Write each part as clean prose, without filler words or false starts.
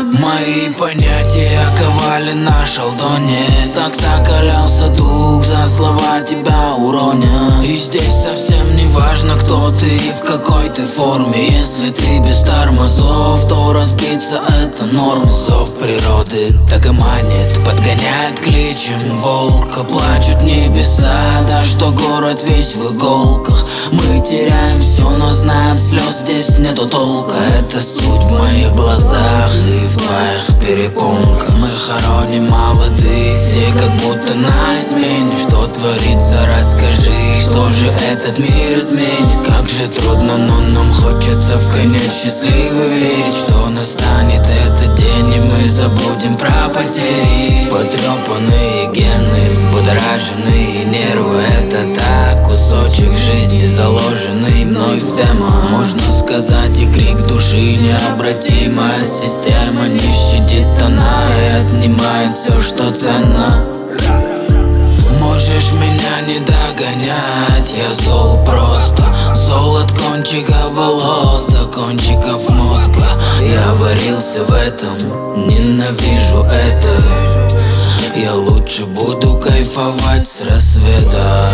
Мои понятия ковали на шалдоне. Так закалялся дух, за слова тебя уронят. И здесь совсем не важно, кто ты и в какой ты форме. Если ты без тормозов, то разбиться это норм. Зов природы так и манит, подгоняет кличем волка. Плачут небеса, да что город весь в иголках. Мы теряем все, но знаем, слез здесь нету толка. Это суть в моих глазах и в твоих перепонках. Мы хороним молодых, все как будто на измене. Что творится, расскажи, что же этот мир изменит. Как же трудно, но нам хочется в конец счастливо верить, что настанет этот день, и мы забудем про потери. Потрепанные гены, взбудораженные нервы. Это так, кусочек жизни, заложенный мной в демо. Можно сказать, и крик души необратимая система не щадит тона и отнимает все, что ценно. Можешь меня не догонять, я зол просто. Зол от кончиков волос до кончиков мозга. Я варился в этом, ненавижу это. Я лучше буду кайфовать с рассвета.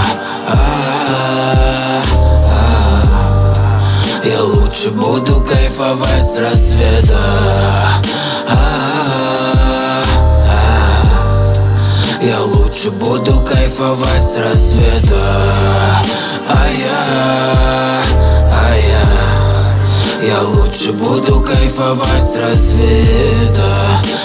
Я лучше буду кайфовать с рассвета. Я лучше буду кайфовать с рассвета. Я лучше буду кайфовать с рассвета.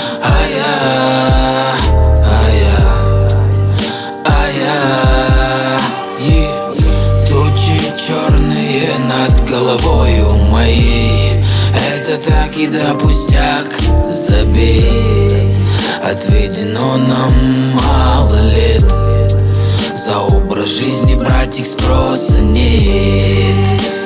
Тучи черные над головою моей. Это так и да пустяк, забей. Отведено нам мало лет. За образ жизни, братик, спроса нет.